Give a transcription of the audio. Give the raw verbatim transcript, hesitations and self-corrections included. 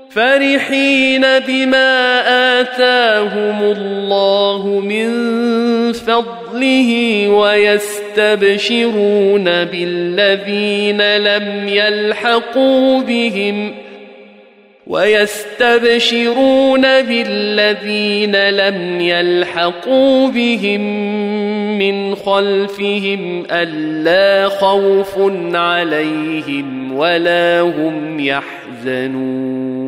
فرحين بما آتاهم الله من فضله ويستبشرون بالذين لم يلحقوا بهم ويستبشرون بالذين لم يلحقوا بهم من خلفهم ألا خوف عليهم ولا هم يحزنون